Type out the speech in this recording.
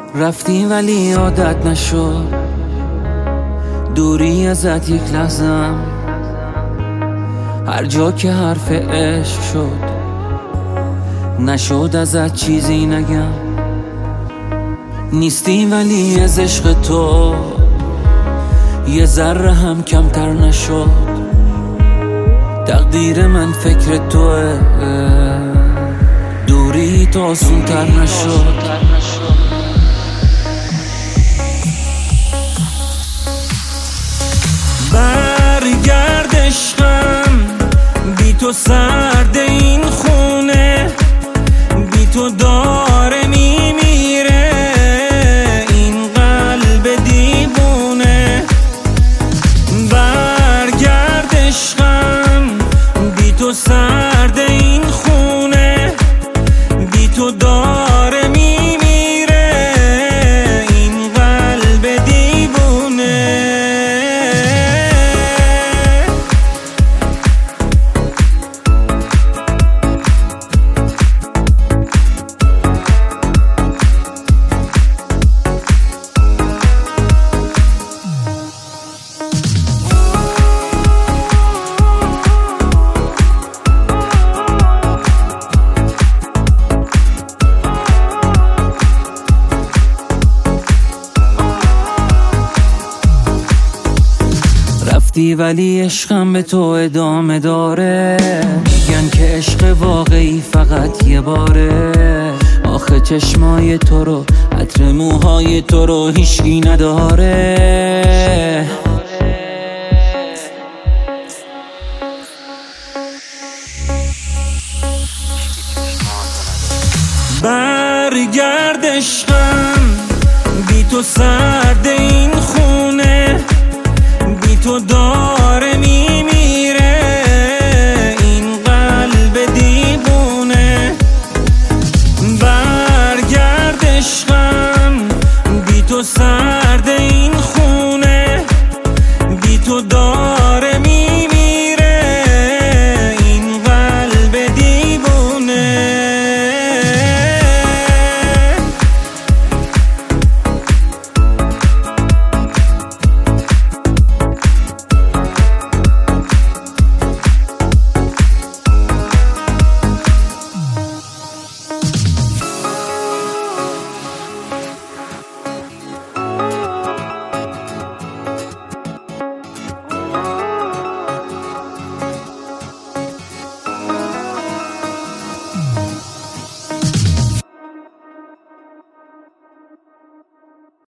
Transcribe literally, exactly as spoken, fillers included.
رفتی ولی عادت نشد دوری ازت یک لحظم، هر جا که حرف عشق شد نشد ازت چیزی نگم. نیستی ولی از عشق تو یه ذره هم کمتر نشد. تقدیر من فکر توه، دوری تو آسون تر نشد. برگرد عشقم، بی تو سرد این خونه، بی تو داره میمیره این قلب دیوونه. برگرد عشقم، بی تو سرد این خونه، بی تو داره میمیره این قلب دیوونه. رفتی ولی عشقم به تو ادامه داره، میگن که عشق واقعی فقط یه باره. آخه چشمای تو رو، عطر موهای تو رو هیچکی نداره. برگرد عشقم، بی تو سرد این خونه، بی تو داره میمیره این قلب دیوونه. برگرد عشقم،